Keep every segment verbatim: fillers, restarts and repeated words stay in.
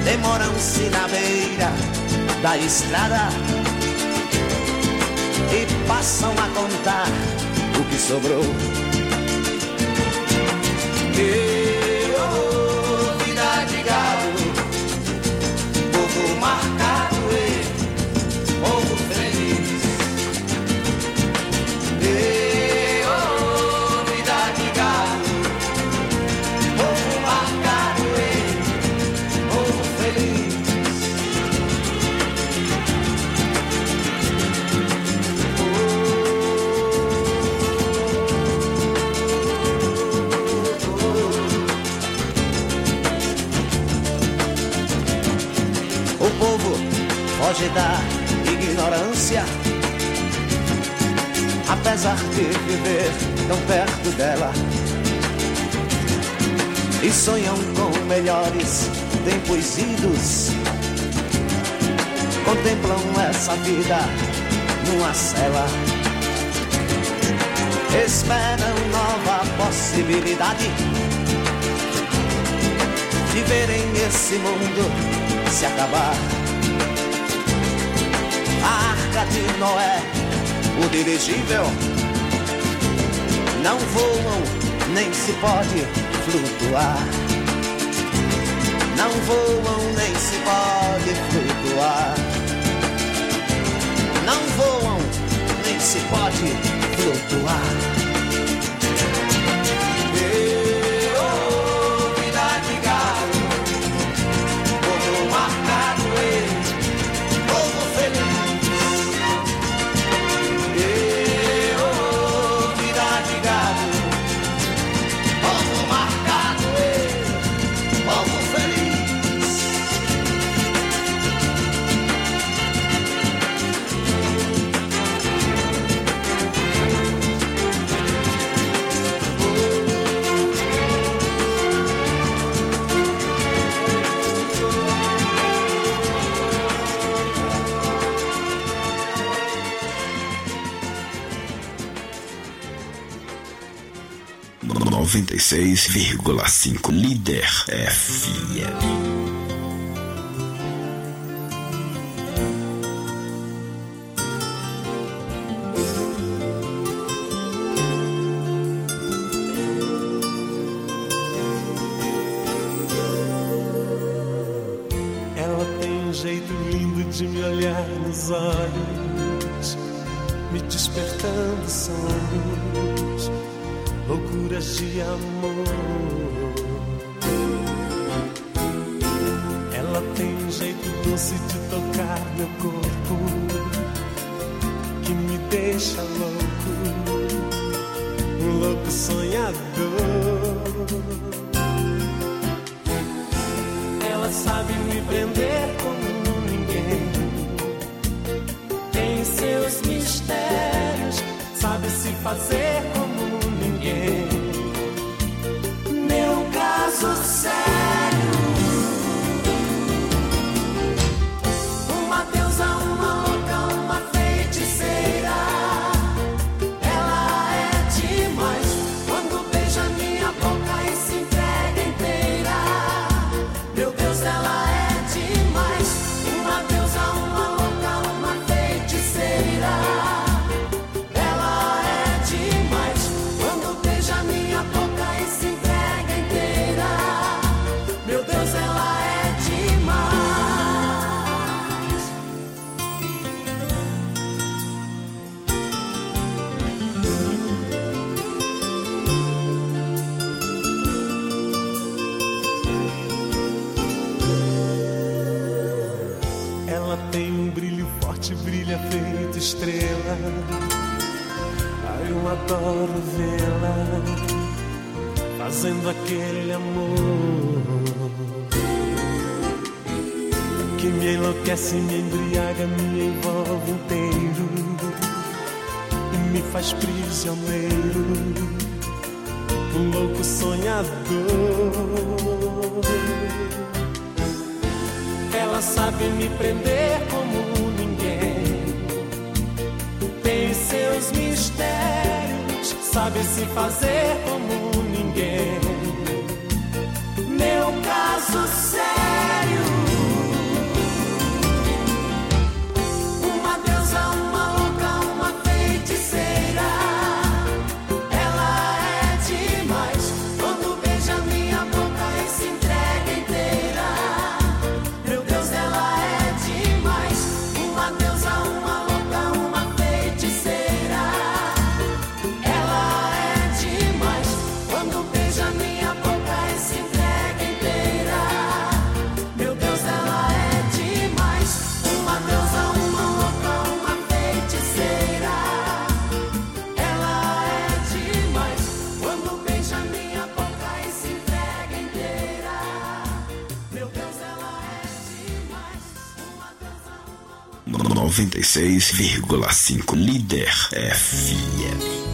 demoram-se na beira da estrada e passam a contar o que sobrou. E, oh, vida de gado, povo marcado e povo feliz. E, oh, vida de gado, povo marcado e povo feliz. O povo foge da ignorância, apesar de viver tão perto dela, e sonham com melhores tempos idos. Contemplam essa vida numa cela, esperam nova possibilidade de verem esse mundo se acabar. A arca de Noé, o dirigível, não voam, nem se pode flutuar. Não voam, nem se pode flutuar. Não voam, nem se pode flutuar. noventa e seis vírgula cinco Líder F M. Ela tem um jeito lindo de me olhar nos olhos, me despertando sonhos, loucuras de amor. Ela tem um jeito doce de tocar meu corpo, que me deixa louco, um louco sonhador. Ela sabe me prender como ninguém, tem seus mistérios, sabe se fazer como ninguém. Meu caso sério, uma deusa, uma louca, uma feiticeira. Ela é demais quando beija minha boca e se entrega inteira. Meu Deus, ela é demais, uma deusa, uma louca, uma feiticeira. Ela é demais quando beija minha boca e se entrega inteira. Meu Deus, ela é demais. Ela tem um brilho forte, brilha feito estrela. Ai, eu adoro vê-la fazendo aquele amor que me enlouquece, me embriaga, me envolve inteiro e me faz prisioneiro, um louco sonhador. Ela sabe me prender como ninguém, tem seus mistérios, sabe se fazer como ninguém. Meu caso sério, noventa e seis vírgula cinco Líder F M.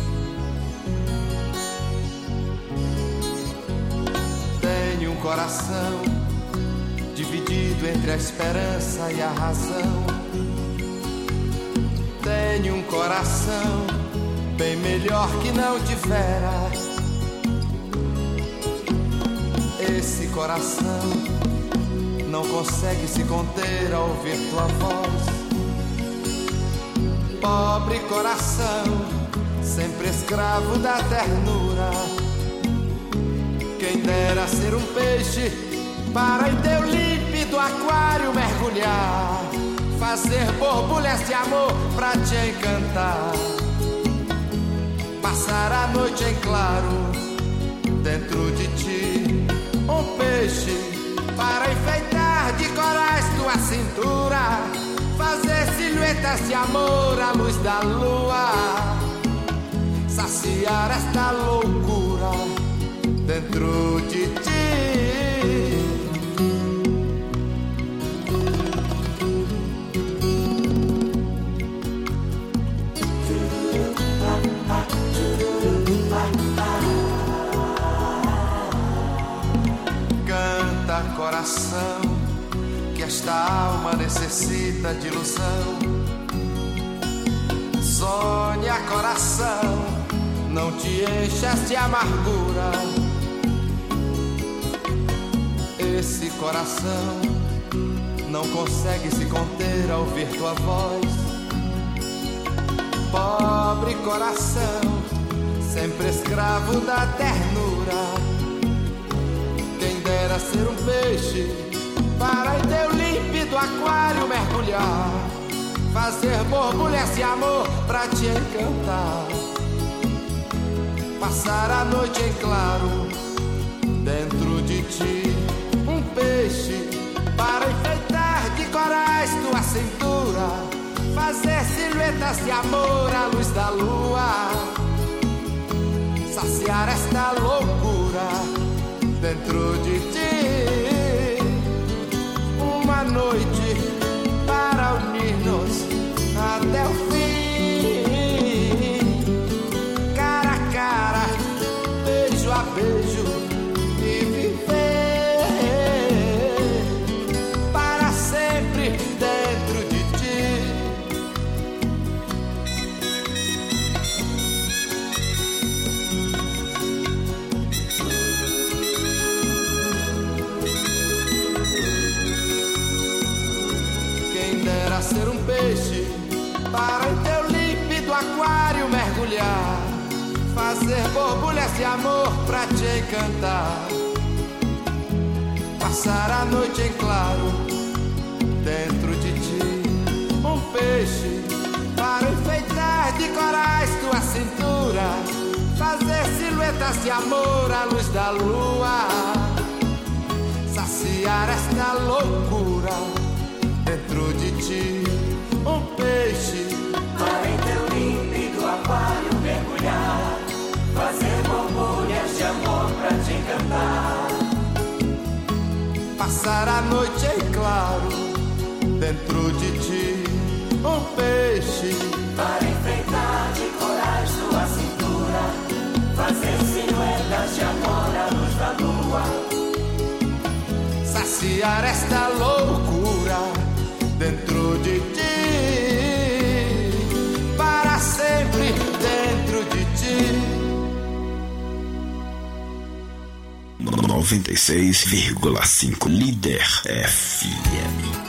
Tenho um coração dividido entre a esperança e a razão. Tenho um coração bem melhor que não tivera. Esse coração não consegue se conter ao ouvir tua voz. Pobre coração, sempre escravo da ternura. Quem dera ser um peixe para em teu límpido aquário mergulhar, fazer borbulhas de amor pra te encantar, passar a noite em claro dentro de ti. Um peixe para enfeitar de corais tua cintura, fazer silhuetas de amor à luz da lua, saciar esta loucura dentro de ti. Canta, coração, que esta alma necessita de ilusão. Sonha, coração, não te enchas de amargura. Esse coração não consegue se conter ao ouvir tua voz. Pobre coração, sempre escravo da ternura. Quem dera ser um peixe para em teu límpido aquário mergulhar, fazer borbulhas de amor pra te encantar, passar a noite em claro dentro de ti. Um peixe para enfeitar de corais tua cintura, fazer silhuetas de amor à luz da lua, saciar esta loucura dentro de ti. Uma noite para unir-nos até o fim, cara a cara, beijo a beijo, e viver para sempre dentro de ti. Quem dera ser um peixe para em teu límpido aquário mergulhar, fazer borbulhas de amor pra te encantar, passar a noite em claro dentro de ti. Um peixe para enfeitar de corais tua cintura, fazer silhuetas de amor à luz da lua, saciar esta loucura dentro de ti. Um peixe para em teu límpido aquário mergulhar, fazer borbulhas de amor pra te encantar, passar a noite em claro dentro de ti. Um peixe para enfeitar de corais tua cintura, fazer silhuetas de amor à luz da lua, saciar esta loucura dentro de ti, para sempre dentro de ti. noventa e seis vírgula cinco Líder F M.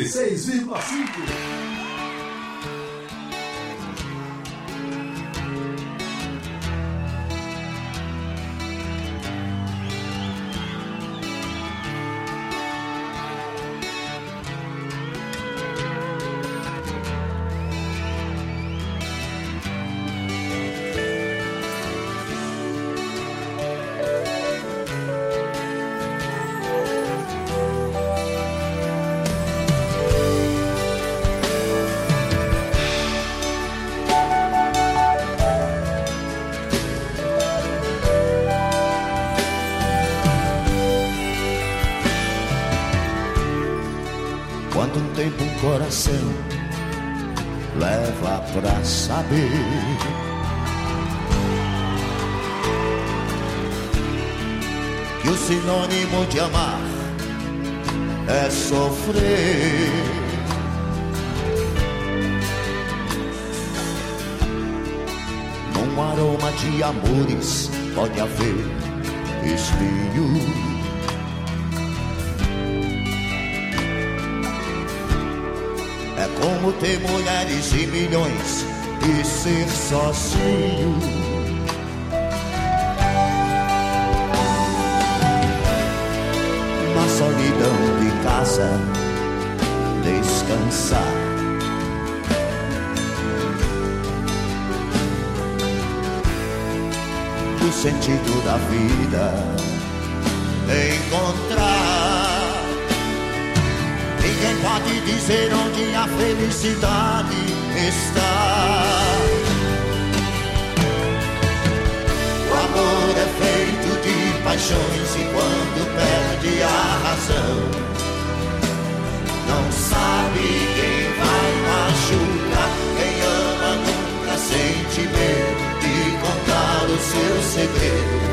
e seis vírgula cinco. Quanto tempo um coração leva pra saber que o sinônimo de amar é sofrer. Num aroma de amores pode haver espinho. É como ter mulheres e milhões e ser sozinho. Na solidão de casa, descansar. O sentido da vida, encontrar. Ninguém pode dizer onde a felicidade está. O amor é feito de paixões e quando perde a razão, não sabe quem vai machucar. Quem ama nunca sente medo de contar o seu segredo.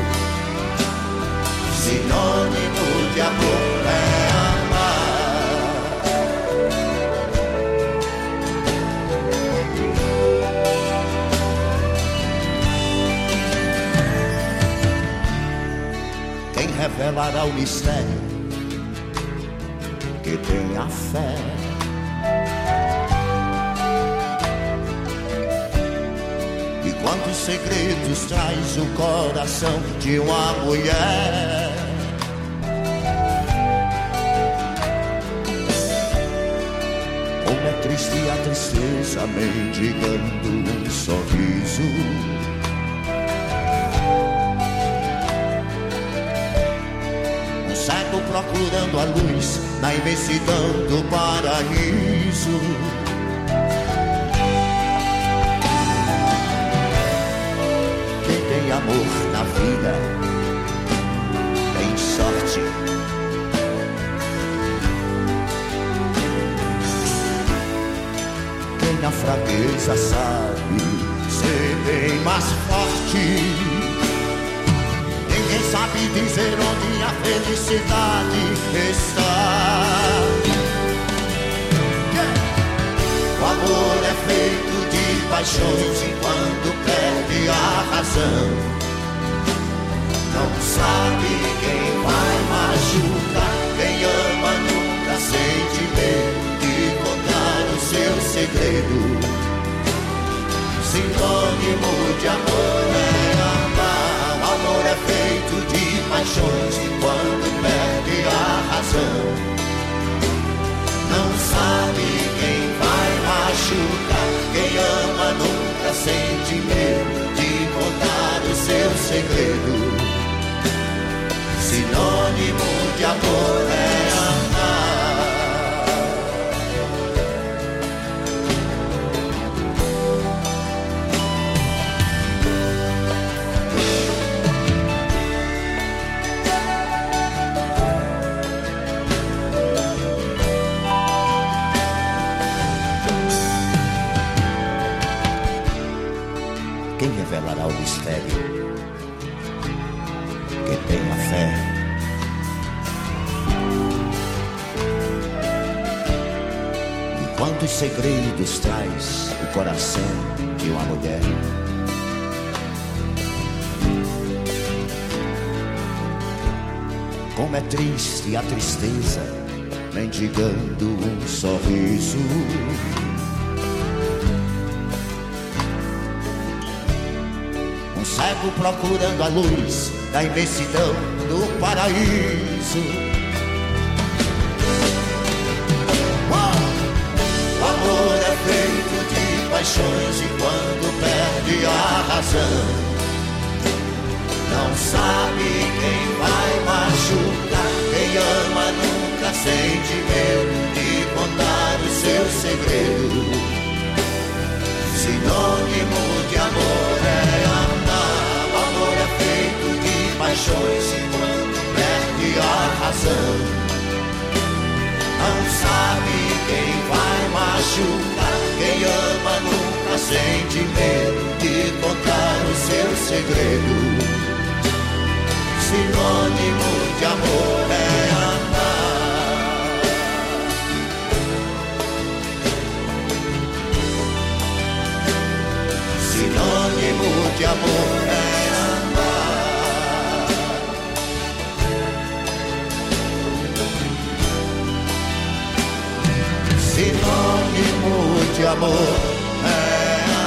Sinônimo de amor é amar. Revelará o mistério que tem a fé. E quantos segredos traz o coração de uma mulher. Como é triste a tristeza mendigando um sorriso. Cego procurando a luz na imensidão do paraíso. Quem tem amor na vida tem sorte. Quem na fraqueza sabe ser bem mais forte. Ninguém sabe dizer onde a felicidade está. O amor é feito de paixões e quando perde a razão, não sabe quem vai machucar. Quem ama nunca sente medo de contar o seu segredo. Sinônimo de amor é amar. O amor é feito de paixões e quando perde a razão, não sabe quem vai machucar. Quem ama nunca sente medo de contar o seu segredo. Sinônimo de amor é amar. Quem revelará o mistério que tem a fé? E quantos segredos traz o coração de uma mulher? Como é triste a tristeza mendigando um sorriso. Um cego procurando a luz da imensidão do paraíso. O amor é feito de paixões e quando perde a razão não sabe quem vai machucar. Quem ama nunca sente medo de contar o seu segredo. Sinônimo de amor é amar. O amor é feito de paixões e quando perde a razão não sabe quem vai machucar. Quem ama nunca sente medo de contar o seu segredo. Sinônimo de amor é amar. Sinônimo de amor é amar. Sinônimo de amor é amar.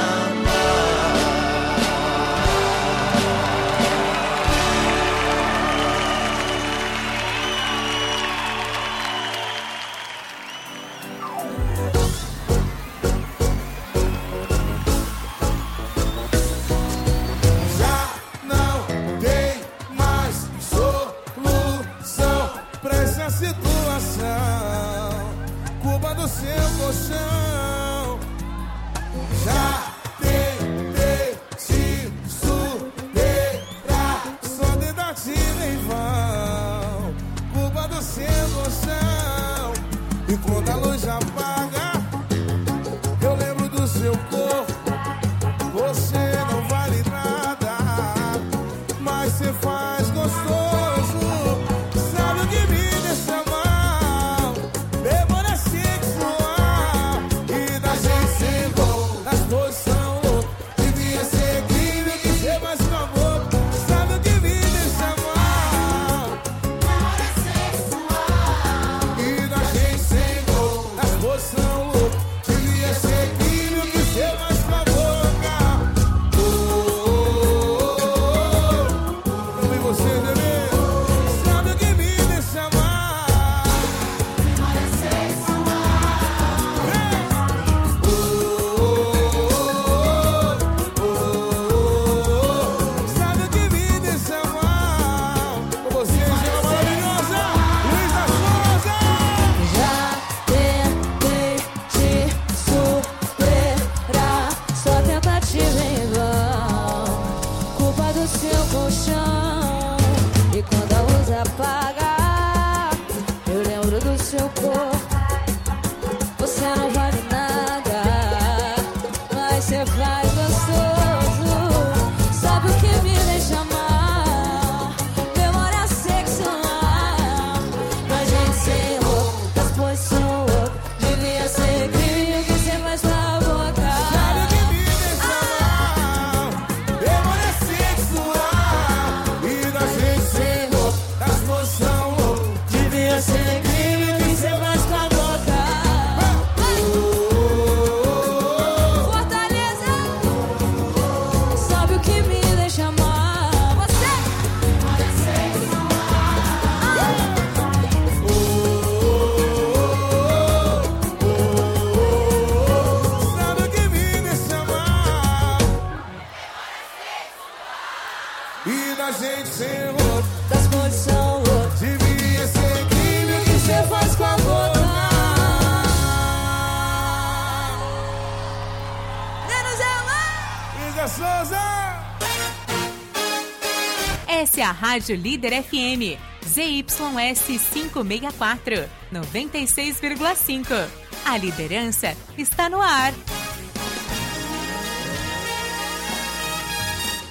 Essa é a Rádio Líder F M, Z Y S quinhentos e sessenta e quatro, noventa e seis vírgula cinco. A liderança está no ar.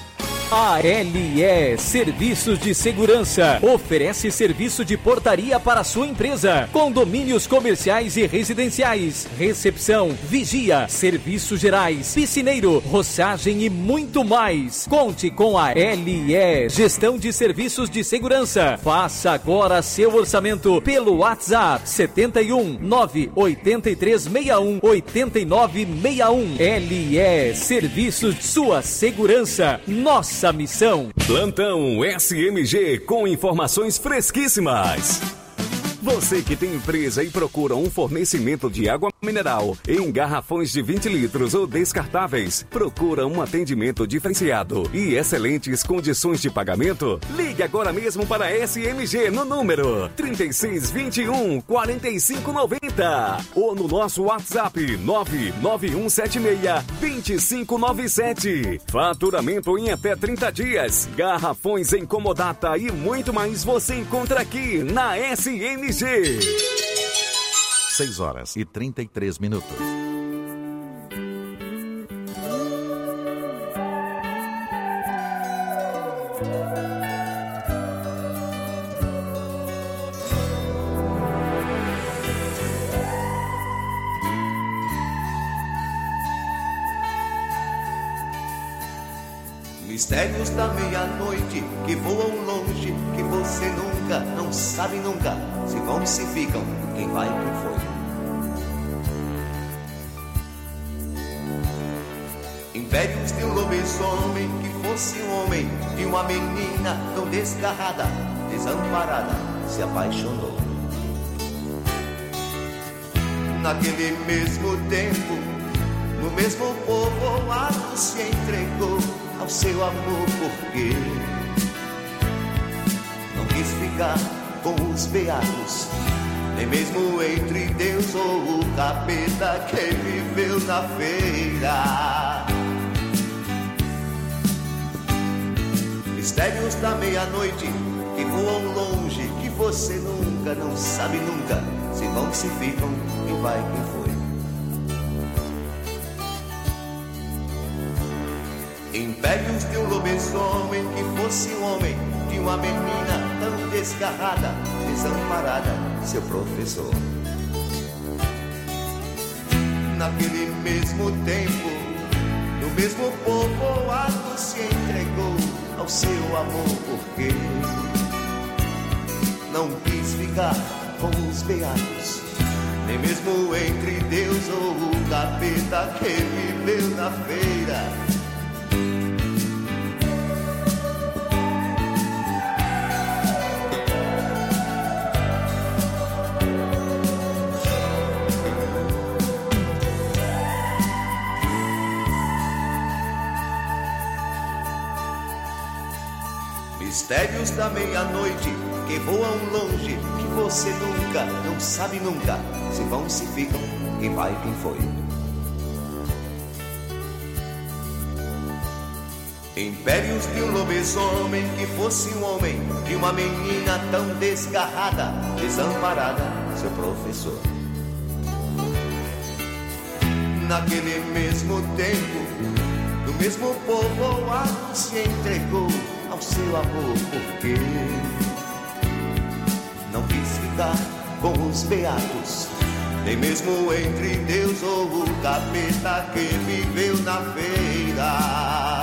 A L E Serviços de Segurança oferece serviço de portaria para sua empresa, condomínios comerciais e residenciais, recepção, vigia, serviços gerais, piscineiro, roçagem e muito mais. Conte com a L E Gestão de Serviços de Segurança. Faça agora seu orçamento pelo WhatsApp setenta e um, nove oito três seis um, oito nove seis um. L E Serviços, sua segurança, nossa missão. Plantão S M G com informações fresquíssimas. Você que tem empresa e procura um fornecimento de água mineral em garrafões de vinte litros ou descartáveis, procura um atendimento diferenciado e excelentes condições de pagamento? Ligue agora mesmo para a S M G no número trinta e seis, vinte e um, quarenta e cinco, noventa ou no nosso WhatsApp nove nove um sete seis, dois cinco nove sete. Faturamento em até trinta dias, garrafões em comodata e muito mais você encontra aqui na S M G. seis horas e trinta e três minutos. Mistérios da meia-noite que voam longe, que você nunca, não sabe nunca, se vão, se ficam, quem vai, quem foi. Impérios de um lobisomem que fosse um homem, de uma menina tão desgarrada, desamparada, se apaixonou. Naquele mesmo tempo, no mesmo povoado se entregou ao seu amor, porque não quis ficar com os beatos, nem mesmo entre Deus ou o capeta que viveu na feira. Mistérios da meia-noite que voam longe, que você nunca, não sabe nunca, se vão, se ficam, quem vai, quem foi. Impérios de um lobisomem que fosse um homem, de uma menina tão desgarrada, desamparada, seu professor. Naquele mesmo tempo, no mesmo povoado se entregou ao seu amor, porque não quis ficar com os beatos, nem mesmo entre Deus ou o capeta que viveu na feira. Mistérios da meia-noite que voam longe, que você nunca, não sabe nunca, se vão, se ficam, quem vai, quem foi. Impérios de um lobisomem que fosse um homem, de uma menina tão desgarrada, desamparada, seu professor. Naquele mesmo tempo, no mesmo povoado se entregou ao seu amor, porque não quis ficar com os beatos, nem mesmo entre Deus ou o capeta que viveu na feira.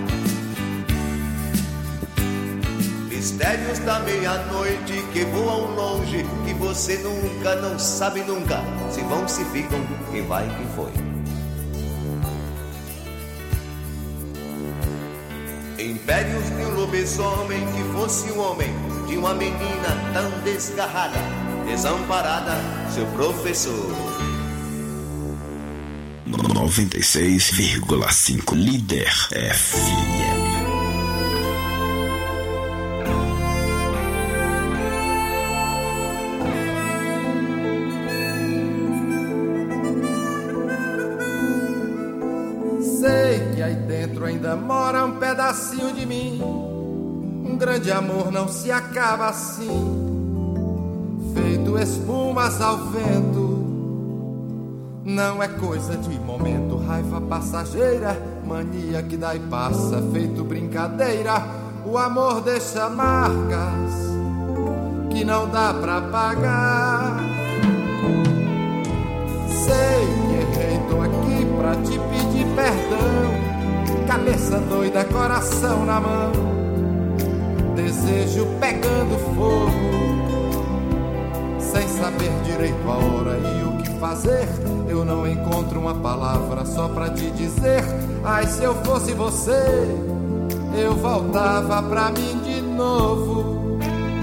Mistérios da meia-noite que voam longe, que você nunca, não sabe nunca, se vão, se ficam, quem vai, quem foi. Impérios de um lobisomem que fosse um homem, de uma menina tão desgarrada, desamparada, seu professor. noventa e seis vírgula cinco Líder F M. Ainda mora um pedacinho de mim. Um grande amor não se acaba assim, feito espumas ao vento. Não é coisa de momento, raiva passageira, mania que dá e passa, feito brincadeira. O amor deixa marcas que não dá pra pagar. Sei que errei, tô aqui pra te pedir perdão. Cabeça doida, coração na mão, desejo pegando fogo, sem saber direito a hora e o que fazer. Eu não encontro uma palavra só pra te dizer. Ai, se eu fosse você, eu voltava pra mim de novo.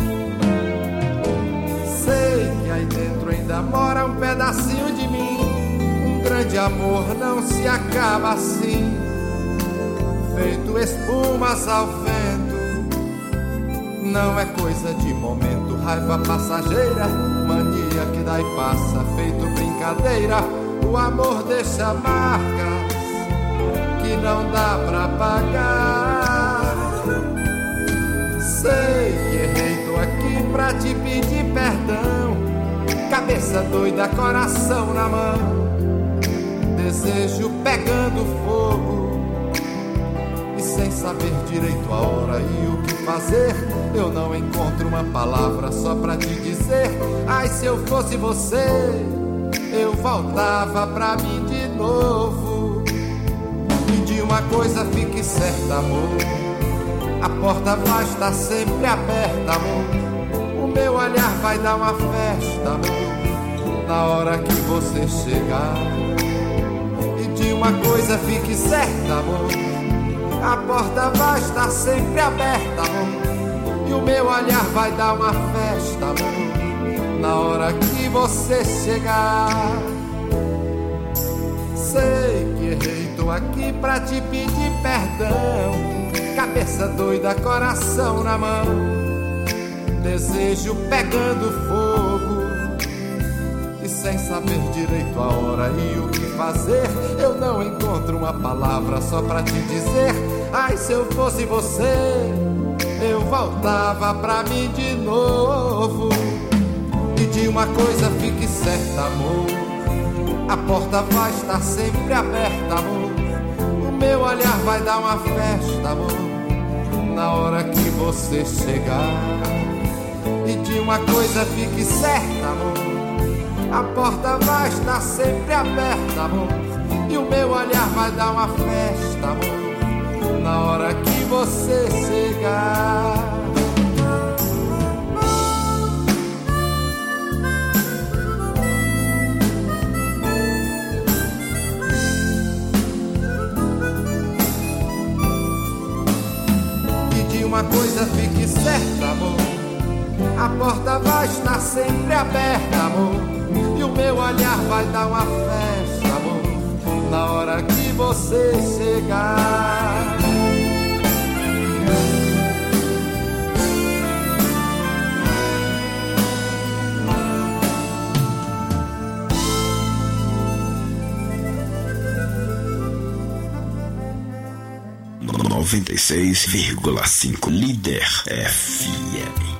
Sei que aí dentro ainda mora um pedacinho de mim. Um grande amor não se acaba assim, feito espumas ao vento. Não é coisa de momento, raiva passageira, mania que dá e passa, feito brincadeira. O amor deixa marcas que não dá pra pagar. Sei que errei, tô aqui pra te pedir perdão. Cabeça doida, coração na mão, desejo pegando fogo, e sem saber direito a hora e o que fazer. Eu não encontro uma palavra só pra te dizer. Ai, se eu fosse você, eu voltava pra mim de novo. E de uma coisa fique certa, amor, a porta vai estar sempre aberta, amor. O meu olhar vai dar uma festa, amor, na hora que você chegar. E de uma coisa fique certa, amor, a porta vai estar sempre aberta, amor. E o meu olhar vai dar uma festa, amor, na hora que você chegar. Sei que errei, tô aqui pra te pedir perdão. Cabeça doida, coração na mão, desejo pegando fogo, e sem saber direito a hora e o que fazer. Eu não encontro uma palavra só pra te dizer. Ai, se eu fosse você, eu voltava pra mim de novo. E de uma coisa fique certa, amor, a porta vai estar sempre aberta, amor. O meu olhar vai dar uma festa, amor, na hora que você chegar. E de uma coisa fique certa, amor, a porta vai estar sempre aberta, amor. E o meu olhar vai dar uma festa, amor, na hora que você chegar. E de uma coisa fique certa, amor, a porta vai estar sempre aberta, amor. E o meu olhar vai dar uma festa, amor, na hora que você chegar. noventa e seis vírgula cinco Líder F M.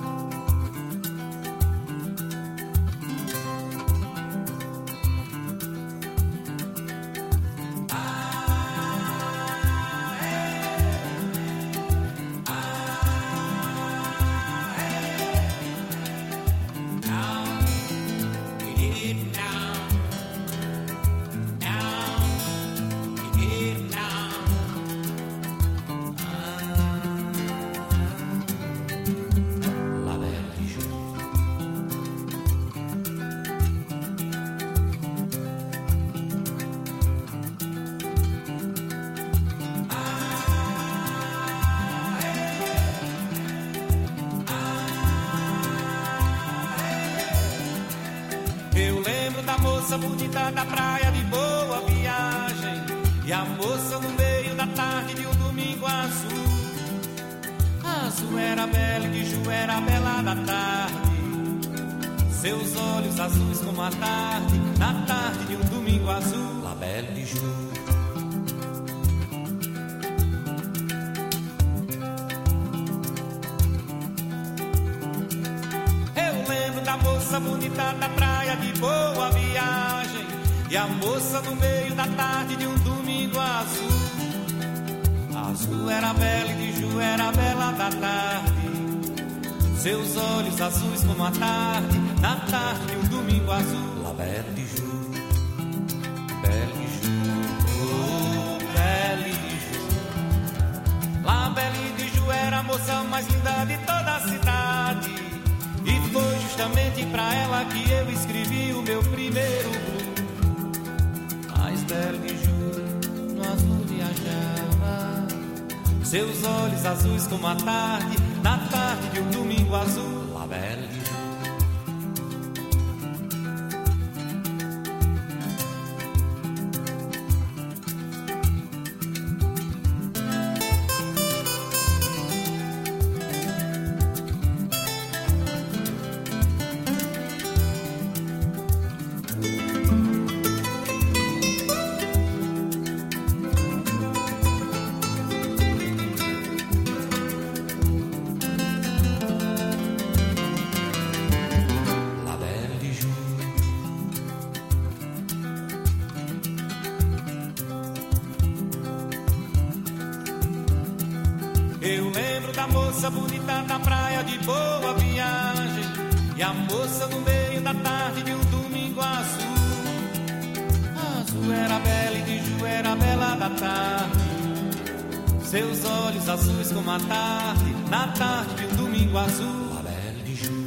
moça bonita da praia de Boa Viagem, e a moça no meio da tarde de um domingo azul. Azul era bela e de Ju era bela da tarde, seus olhos azuis como a tarde, na tarde de um domingo azul. La Belle de Ju. A moça bonita da praia de Boa Viagem, e a moça no meio da tarde de um domingo azul. Azul era bela e de Ju era bela da tarde. Seus olhos azuis como a tarde, na tarde de um domingo azul. La belle de Ju, belle de Ju, oh belle de Ju. La belle de Ju era a moça mais linda de toda a cidade. E foi justamente pra ela que eu escrevi o meu primeiro blues. Mas belle de Ju no azul viajava, seus olhos azuis como a tarde, na tarde de um domingo azul. La belle de Ju. Eu lembro da moça bonita da praia de Boa Viagem, e a moça no meio da tarde de um domingo azul. Azul era bela e de Ju era bela da tarde, seus olhos azuis como a tarde, na tarde de um domingo azul. La belle de Ju.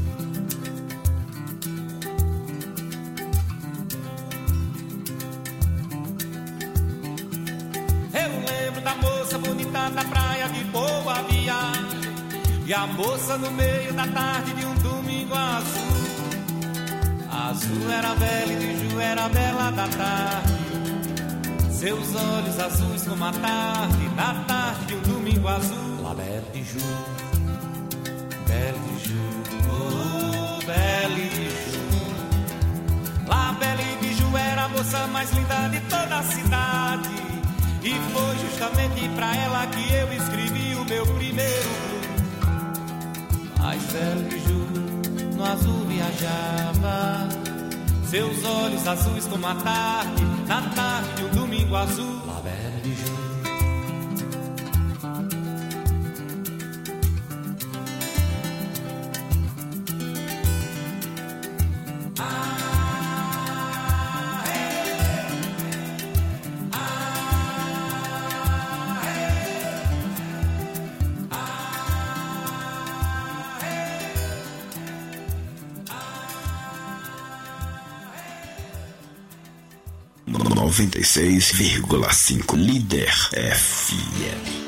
Eu lembro da moça bonita da praia de Boa Viagem, e a moça no meio da tarde de um domingo azul. Azul era bela e de Ju era bela da tarde, seus olhos azuis como a tarde, na tarde de um domingo azul. La belle de Ju, belle de Ju, oh belle de Ju. La belle de Ju era a moça mais linda de toda a cidade, e foi justamente pra ela que eu escrevi o meu primeiro blues. Mas belle de Ju no azul viajava, seus olhos azuis como a tarde, na tarde de um domingo azul. La belle de Ju. noventa e seis vírgula cinco Líder F M.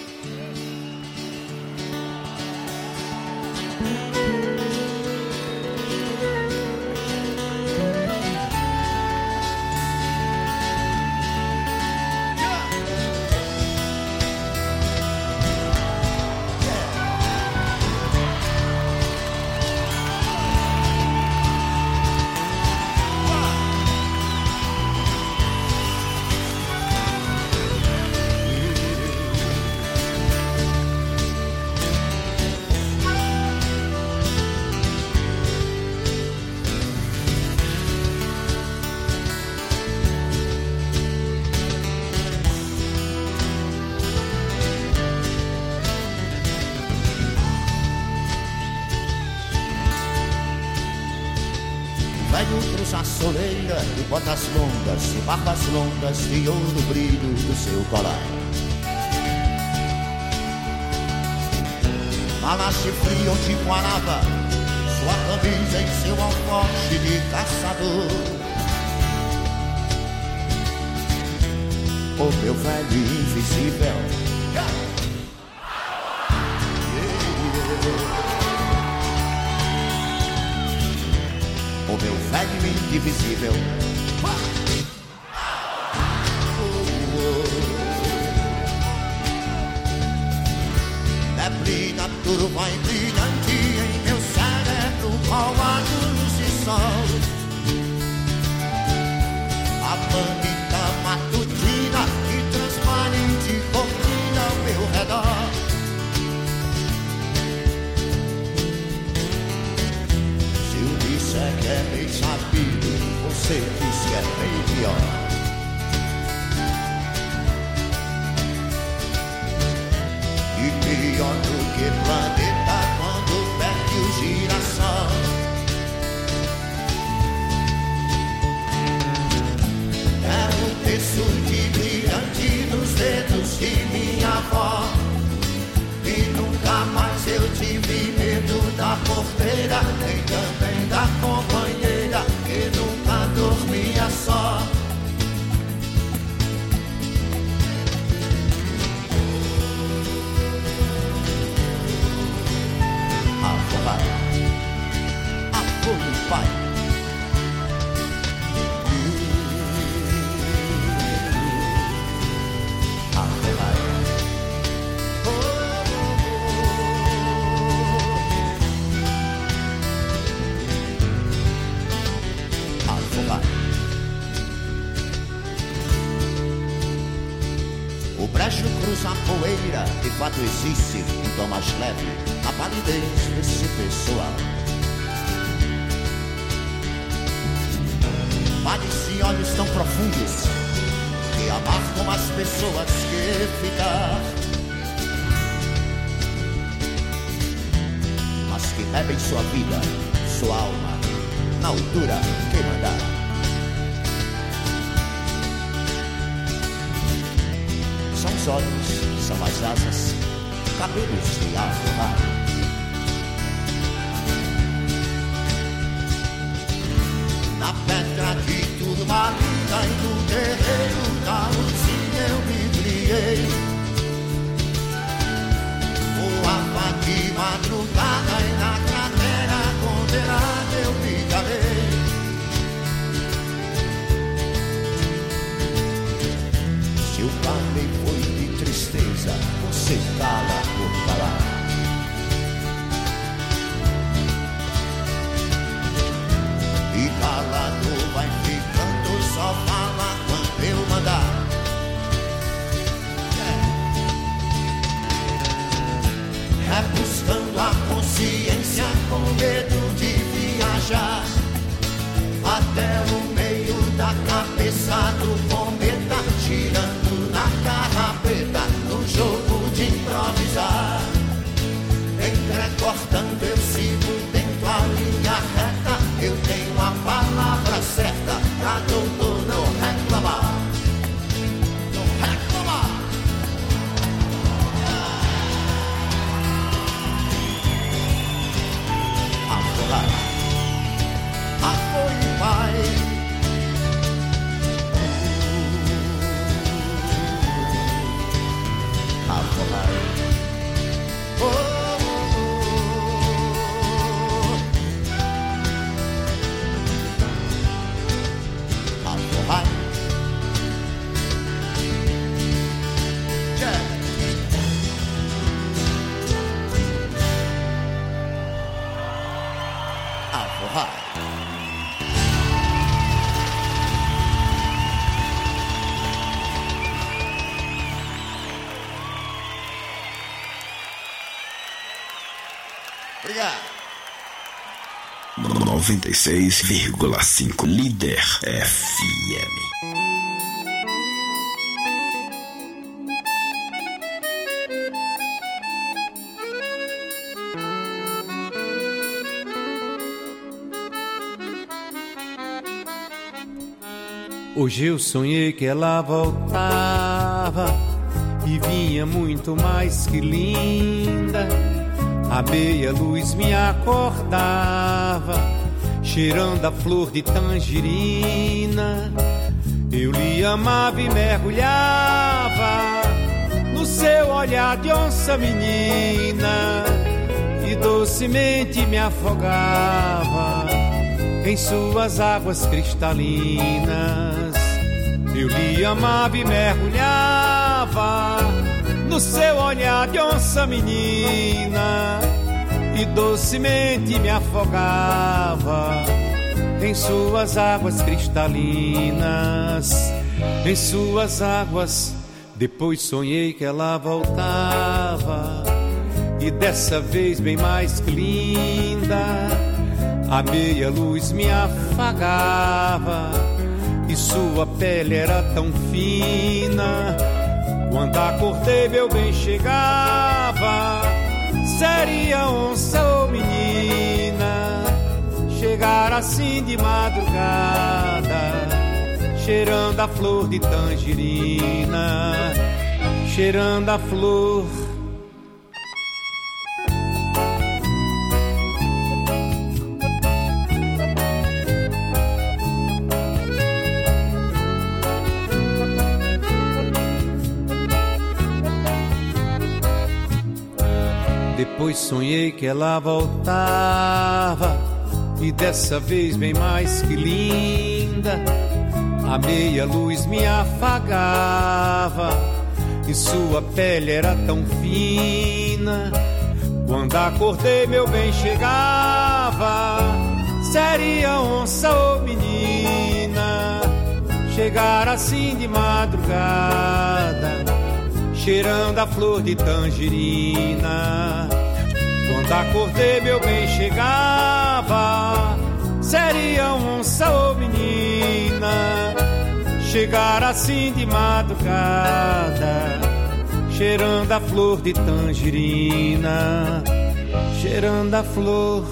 Cruza a soleira de botas longas e barbas longas de ouro brilho do seu colar. Malas de frio onde guarava sua camisa em seu alforje de caçador. O meu velho invisível, o meu velho indivisível. Neblina, turva e brilhantia em meu cérebro, colado luz e sol. A manita matutina e transparente cortina ao meu redor. Que é bem sabido, você diz que é bem pior. pior do que planeta quando perde o girassol. É o terço de brilhante nos dedos de minha avó. E nunca mais eu tive medo da porteira, nem também da companheira, que nunca dormia só. Avô pai, avô pai. O brejo cruza a poeira, de fato existe um tom mais leve, a palidez desse pessoal. Vales e olhos tão profundos que amargam as pessoas que ficar, mas que bebem sua vida, sua alma, na altura que mandar. São os olhos, são as asas, cabelos de arroar. Na pedra de turmalina e no terreiro da luzinha eu me criei. Voava de madrugada e na cratera condenada eu me calei. Se o parley foi de tristeza, você cala por falar. E calado vai ficando, só fala quando eu mandar. É, é buscando a consciência com medo de viajar até o meio da cabeça do cometa, girando na carrapeta, no jogo de improvisar. Entrecortando eu sigo dentro a linha reta, eu tenho a palavra certa pra doutor não reclamar. Não reclamar. Afogar. Apoio pai. Afogar. Oh, oh, oh. Afogar. Yeah. Afogar. Obrigado. noventa e seis vírgula cinco Líder F M. Hoje eu sonhei que ela voltava e vinha muito mais que linda. A meia luz me acordava, cheirando a flor de tangerina. Eu lhe amava e mergulhava no seu olhar de onça menina, e docemente me afogava em suas águas cristalinas. Eu lhe amava e mergulhava no seu olhar de onça menina, e docemente me afogava em suas águas cristalinas. Em suas águas. Depois sonhei que ela voltava, e dessa vez bem mais que linda. A meia luz me afagava e sua pele era tão fina. Quando acordei meu bem chegava seria onça ou menina, chegar assim de madrugada, cheirando a flor de tangerina, cheirando a flor. Depois sonhei que ela voltava, e dessa vez bem mais que linda. A meia luz me afagava, e sua pele era tão fina. Quando acordei meu bem chegava, seria onça ou menina, chegar assim de madrugada, cheirando a flor de tangerina. Quando acordei meu bem chegava, seria onça ou menina, chegar assim de madrugada, cheirando a flor de tangerina, cheirando a flor.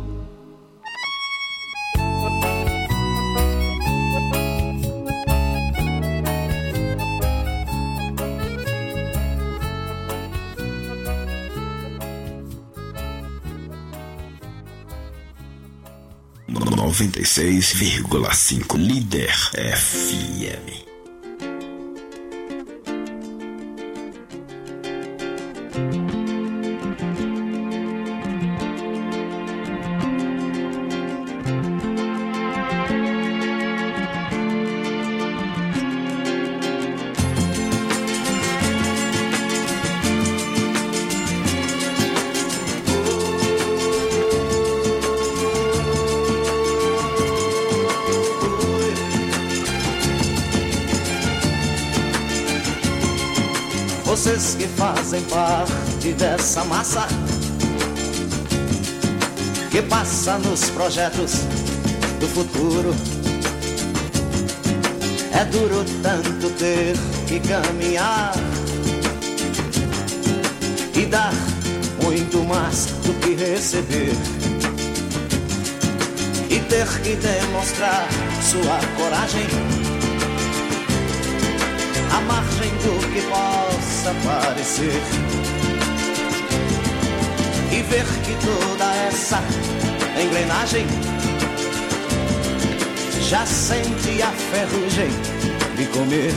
noventa e seis vírgula cinco Líder F M. Vocês que fazem parte dessa massa que passa nos projetos do futuro. É duro tanto ter que caminhar e dar muito mais do que receber, e ter que demonstrar sua coragem à margem do que possa parecer, e ver que toda essa engrenagem já sente a ferrugem de comer.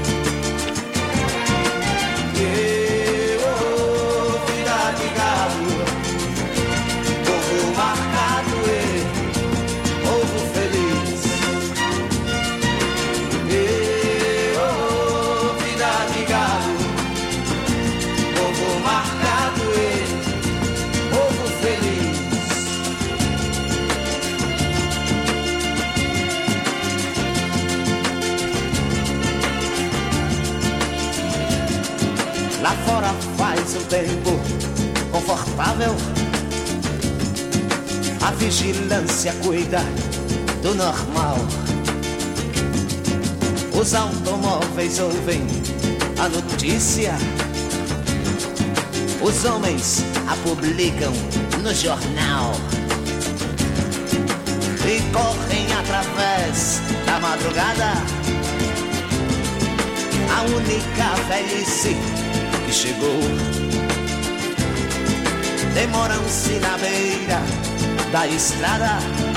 E oh, vida de galo, povo marcado e povo feliz. E oh, vida de galo, povo marcado e povo feliz. Lá fora faz um tempo confortável, a vigilância cuida do normal. Os automóveis ouvem a notícia, os homens a publicam no jornal e correm através da madrugada. A única velhice que chegou, demoram-se na beira da estrada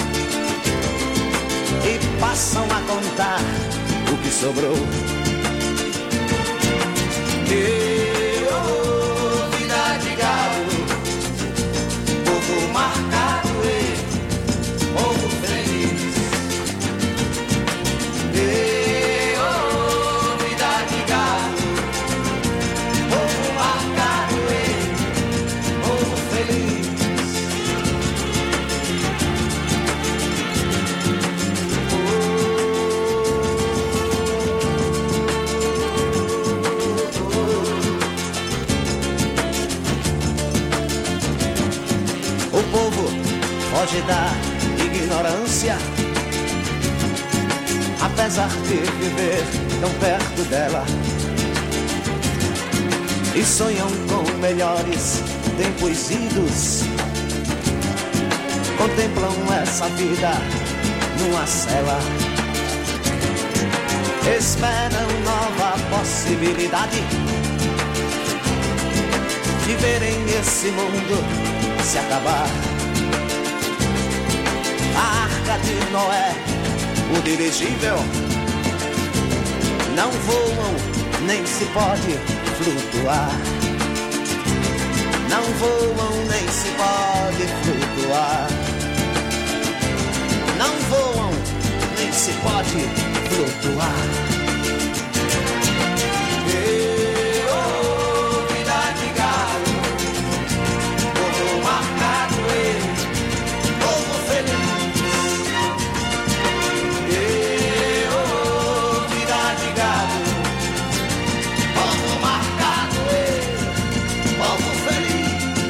e passam a contar o que sobrou. E oh, vida de galo, povo marcado e povo feliz. E oh, vida de galo, povo marcado e povo feliz. O povo foge da ignorância, apesar de viver tão perto dela, e sonham com melhores tempos idos contemplam essa vida numa cela, esperam nova possibilidade de verem esse mundo se acabar. A Arca de Noé, o dirigível, não voam, nem se pode flutuar. Não voam, nem se pode flutuar. Não voam, nem se pode flutuar. E, oh, vida de galo, povo marcado e povo feliz. E, oh, vida de galo, povo marcado e povo feliz.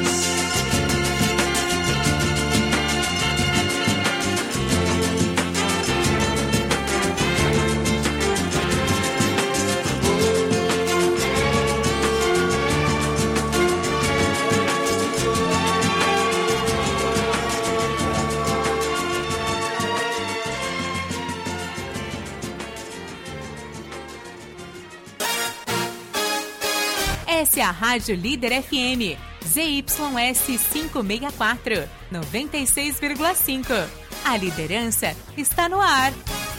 Essa é a Rádio Líder F M, Z Y S quinhentos e sessenta e quatro, noventa e seis vírgula cinco. A liderança está no ar.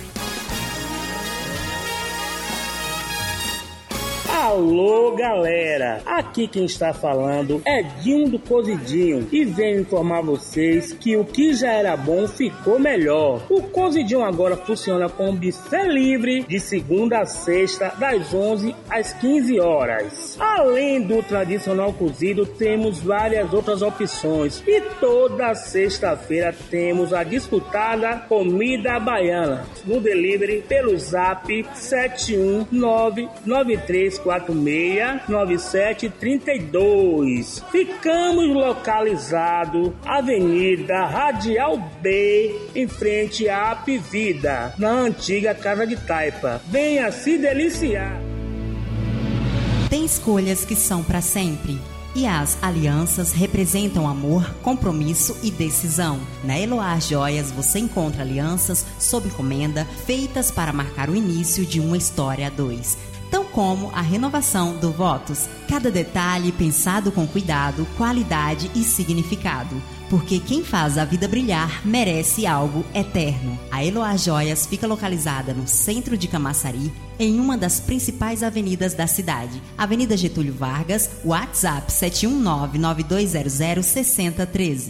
Alô, galera! Aqui quem está falando é Dinho do Cozidinho e venho informar vocês que o que já era bom ficou melhor. O Cozidinho agora funciona com buffet livre de segunda a sexta, das onze às quinze horas. Além do tradicional cozido, temos várias outras opções e toda sexta-feira temos a disputada comida baiana no delivery pelo zap sete um nove nove três quatro seis nove sete três dois. Ficamos localizados Avenida Radial B, em frente à Apivida, na antiga Casa de Taipa. Venha se deliciar. Tem escolhas que são para sempre. E as alianças representam amor, compromisso e decisão. Na Eloá Joias você encontra alianças sob encomenda feitas para marcar o início de uma história a dois. Tão como a renovação do votos. Cada detalhe pensado com cuidado, qualidade e significado. Porque quem faz a vida brilhar merece algo eterno. A Eloá Joias fica localizada no centro de Camaçari, em uma das principais avenidas da cidade. Avenida Getúlio Vargas, WhatsApp sete um nove nove dois zero zero seis zero um três.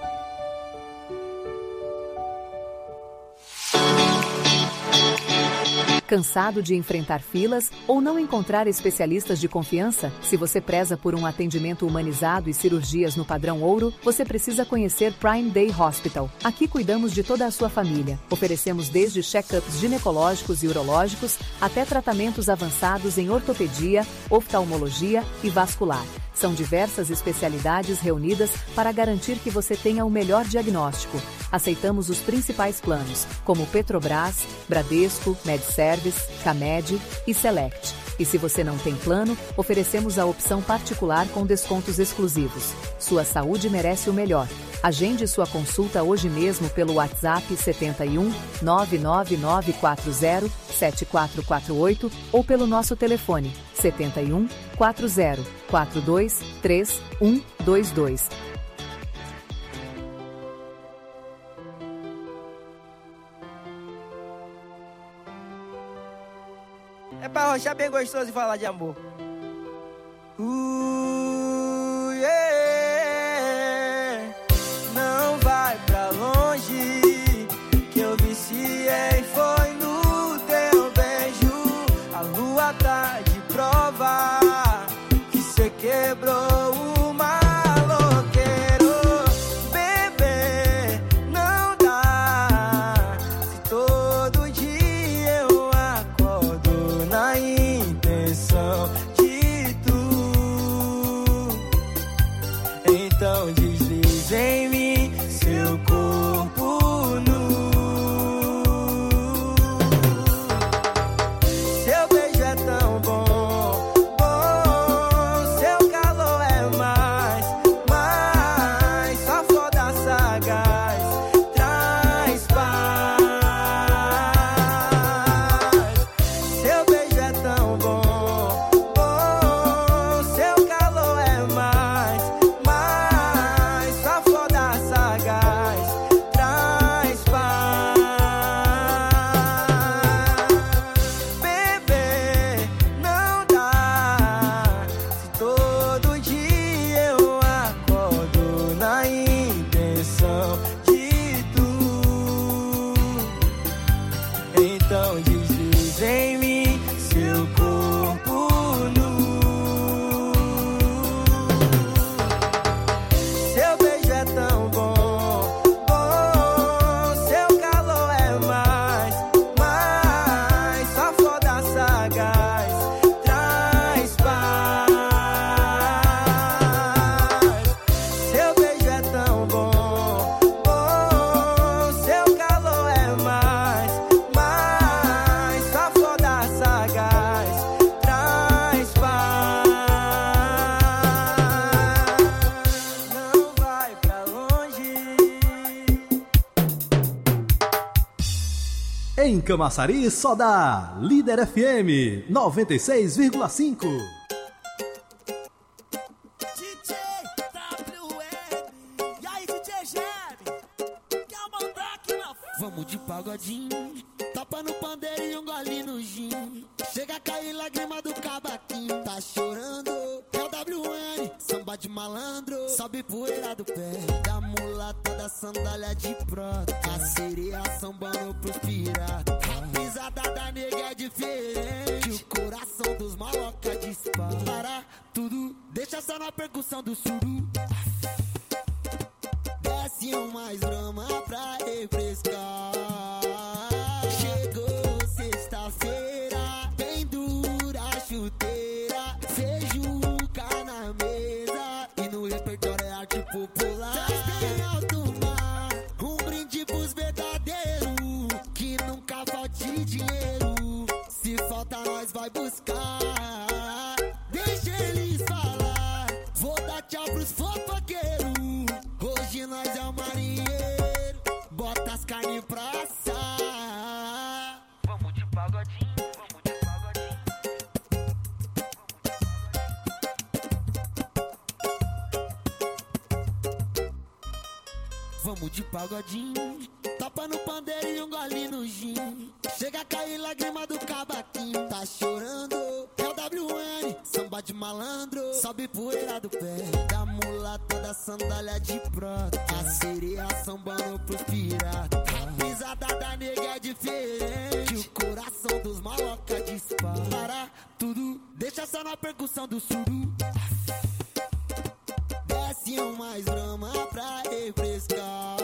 Cansado de enfrentar filas ou não encontrar especialistas de confiança? Se você preza por um atendimento humanizado e cirurgias no padrão ouro, você precisa conhecer Prime Day Hospital. Aqui cuidamos de toda a sua família. Oferecemos desde check-ups ginecológicos e urológicos até tratamentos avançados em ortopedia, oftalmologia e vascular. São diversas especialidades reunidas para garantir que você tenha o melhor diagnóstico. Aceitamos os principais planos, como Petrobras, Bradesco, MedService, Camed e Select. E se você não tem plano, oferecemos a opção particular com descontos exclusivos. Sua saúde merece o melhor. Agende sua consulta hoje mesmo pelo WhatsApp sete um nove nove nove quatro zero sete quatro quatro oito ou pelo nosso telefone sete um quatro zero quatro dois três um dois dois. É pra rochar bem gostoso e falar de amor. Uh, yeah. Não vai pra longe, que eu viciei foi no teu beijo. A lua tá de prova, que cê quebrou o maloqueiro. Bebê, não dá, se todo dia eu acordo na intenção de tu. Então deslize em mim seu corpo nu. Seu beijo é tão bom, bom. Seu calor é mais, Em Camaçari, só dá Líder F M noventa e seis vírgula cinco. Vamos de pagodinho, tapa no pandeiro e um gole no gin. Chega a cair lágrima do cavaquinho. Tá chorando, é o W N, samba de malandro. Sobe poeira do pé, da mulata da sandália de prata. A sereia sambando pros piratas. A pisada da nega é diferente, o coração dos maloca dispara. Para tudo, deixa só na percussão do suru. Desce um mais brama pra refrescar. Chegou sexta-feira, bem dura a chuteira. Feijuca na mesa e no repertório é arte popular. Tem alto mar, um brinde pros verdadeiros. Que nunca falte dinheiro, se falta nós vai buscar. Deixa eles falar, vou dar tchau pros fofoqueiros. Hoje nós é o marinheiro, bota as carnes pra assar. Vamos de pagodinho, vamos de pagodinho. Vamos de pagodinho, tapa no pandeiro e um gole no gin. Chega a cair lágrima do cavaquinho. Tá chorando, é o W N, samba de malandro. Sobe poeira do pé, da mulata da sandália de prata. A sereia sambando pros piratas. A pisada da nega é diferente, o coração dos maloca dispara. Para tudo, deixa só na percussão do suru. Desce um mais drama pra refrescar.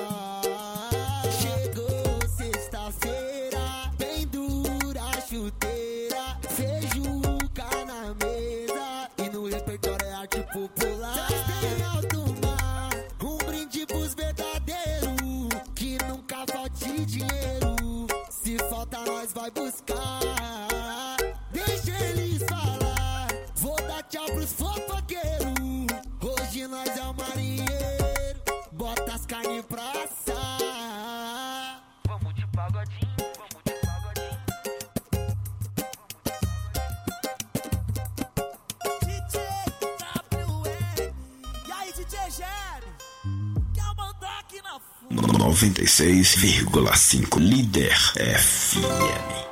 Chegou sexta-feira, bem dura a chuteira. Feijuca na mesa e no repertório é arte popular. Tem alto mar, um brinde pros verdadeiros. Que nunca falte dinheiro, se falta nós vai buscar. Deixa eles falar, vou dar tchau pros fofoqueiros. Hoje nós é o marinheiro, bota as carnes pra assar. Vamos de pagodinho, vamos de pagodinho. D J W N, e aí D J Jerry, quer mandar aqui na fundo. noventa e seis vírgula cinco Líder F M.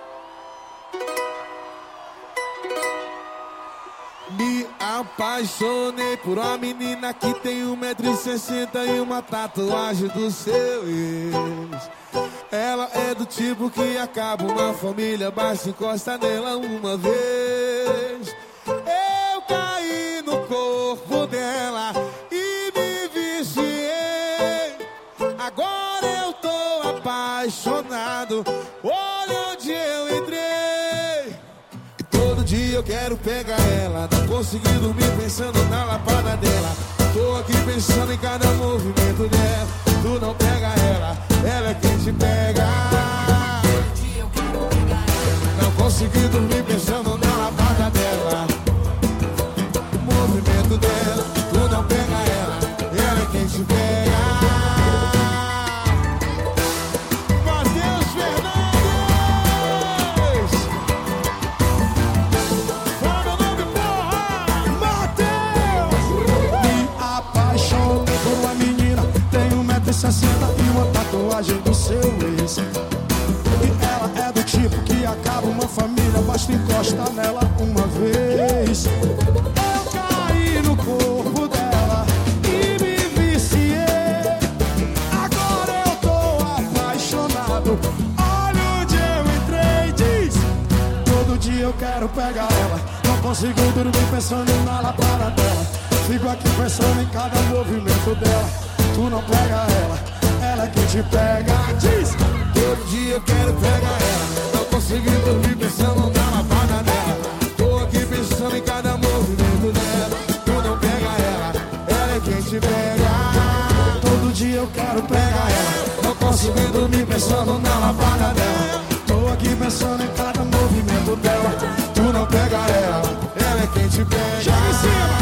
Me apaixonei por uma menina que tem um metro e sessenta e uma tatuagem do seu ex. Ela é do tipo que acaba uma família, basta encosta nela uma vez. Eu caí no corpo dela e me viciei. Agora eu tô apaixonado, olha onde eu entrei. Todo dia eu quero pegar ela, não consegui dormir pensando na lapada dela. Tô aqui pensando em cada movimento dela. Tu não pega ela, ela é quem te pega. Todo dia eu quero pegar ela, não consegui dormir pensando na lapada dela. O movimento dela, tu não pega ela, ela é quem te pega. sessenta e uma tatuagem do seu ex. E ela é do tipo que acaba uma família, basta encostar nela uma vez. Eu caí no corpo dela e me viciei. Agora eu tô apaixonado, olha onde eu entrei. Diz, todo dia eu quero pegar ela, não consigo dormir pensando na lapada dela. Fico aqui pensando em cada movimento dela. Tu não pega ela, ela é quem te pega. Diz, todo dia eu quero pegar ela, não consegui dormir pensando na lapada dela. Tô aqui pensando em cada movimento dela. Tu não pega ela, ela é quem te pega. Todo dia eu quero pegar ela, não consegui dormir pensando na lapada dela. Tô aqui pensando em cada movimento dela. Tu não pega ela, ela é quem te pega. Chega em cima.